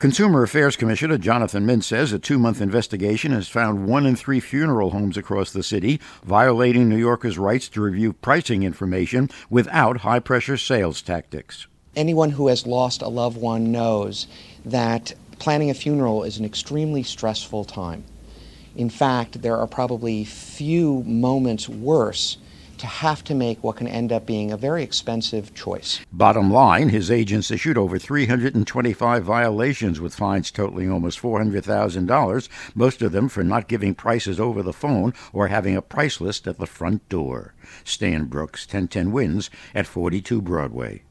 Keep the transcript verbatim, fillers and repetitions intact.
Consumer Affairs Commissioner Jonathan Mintz says a two-month investigation has found one in three funeral homes across the city violating New Yorkers' rights to review pricing information without high-pressure sales tactics. Anyone who has lost a loved one knows that planning a funeral is an extremely stressful time. In fact, there are probably few moments worse to have to make what can end up being a very expensive choice. Bottom line, his agents issued over three hundred twenty-five violations with fines totaling almost four hundred thousand dollars, most of them for not giving prices over the phone or having a price list at the front door. Stan Brooks, ten ten Wins at forty-two Broadway.